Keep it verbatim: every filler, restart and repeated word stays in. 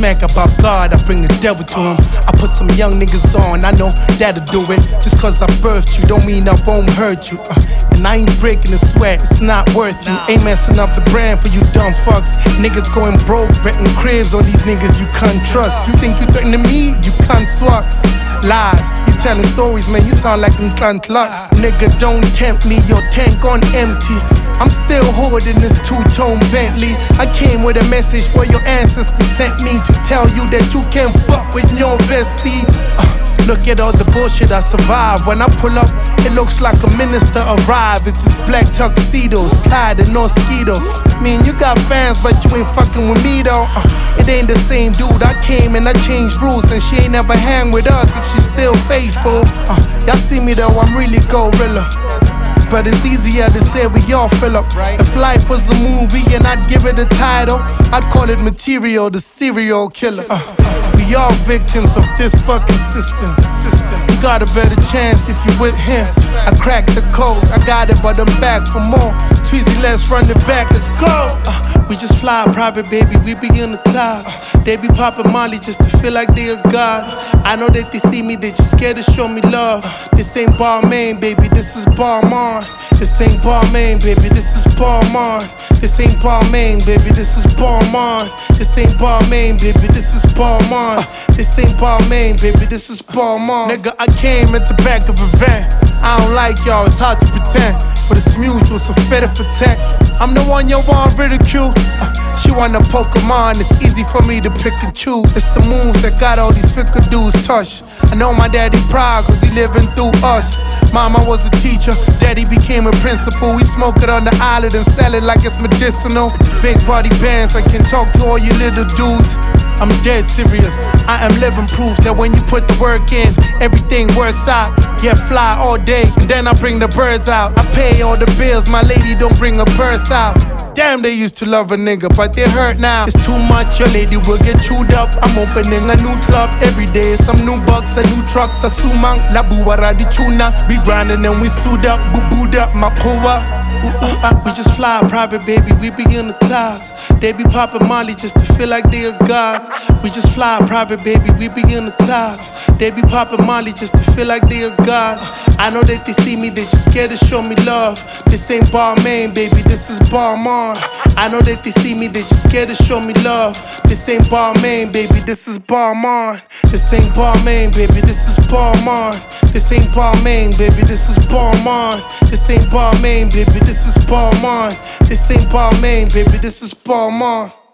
smack about God, I bring the devil to him. I put some young niggas on, I know that'll do it. Just cause I birthed you, don't mean I won't hurt you. uh, And I ain't breaking the sweat, it's not worth you. Ain't messing up the brand for you dumb fucks. Niggas going broke, renting cribs on these niggas you can't trust. You think you threatening me, you can't swat. Lies, you telling stories, man, you sound like them cunt lucks. Nigga, don't tempt me, your tank on empty. I'm still holding this two-tone Bentley. I came with a message for your ancestors sent me to tell you that you can't fuck with your bestie. uh, Look at all the bullshit I survived. When I pull up, it looks like a minister arrived. It's just black tuxedos, Clyde and Mosquito. Mean you got fans, but you ain't fucking with me though. uh, It ain't the same dude. I came and I changed rules, and she ain't never hang with us if she's still faithful. uh, Y'all see me though, I'm really gorilla. But it's easier to say we all fill up. If life was a movie and I'd give it a title, I'd call it Material, the serial killer. uh, We all victims of this fucking system. You got a better chance if you with him. I cracked the code, I got it, but I'm back for more. Tweezy, let's run it back, let's go. uh, We just fly private, baby, we be in the clouds. They be popping Molly just to feel like they are gods. I know that they see me, they just scared to show me love. This ain't Balmain, baby, this is Balmain. This ain't Balmain, baby, this is Balmain. This ain't Balmain, baby, this is Balmain. This ain't Balmain, baby, this is Balmain. This ain't Balmain, baby, this is Balmain. Nigga, I came at the back of a van. I don't like y'all, it's hard to pretend, but it's mutual, so better for tech. I'm the one you want ridicule. Uh, she want a Pokemon, it's easy for me to pick and choose. It's the moves that got all these fickle dudes touched. I know my daddy proud cause he living through us. Mama was a teacher, daddy became a principal. We smoke it on the island and sell it like it's medicinal. Big party bands, I can talk to all you little dudes. I'm dead serious, I am living proof that when you put the work in, everything works out. Get fly all day, and then I bring the birds out. I pay all the bills, my lady don't bring her purse out. Damn, they used to love a nigga, but they hurt now. It's too much, your lady will get chewed up. I'm opening a new club every day. Some new bucks, a new trucks, a sumang. La buwara di tuna. Be grinding and we suit up, boo booed up, makoa. Ooh, ooh, ah, we just fly private, baby, we be in the clouds. They be popping Molly just to feel like they are gods. We just fly private, baby, we be in the clouds. They be popping Molly just to feel like they are gods. I know that they see me, they just scared to show me love. This ain't Balmain, baby, this is Balmain. I know that they see me, they just scared to show me love. This ain't Balmain, baby, this is Balmain. This ain't Balmain, baby, this is Balmain. This ain't Balmain, baby, this is Balmain. This ain't Balmain, baby, this is Balmain. This ain't Balmain, baby, this is Balmain.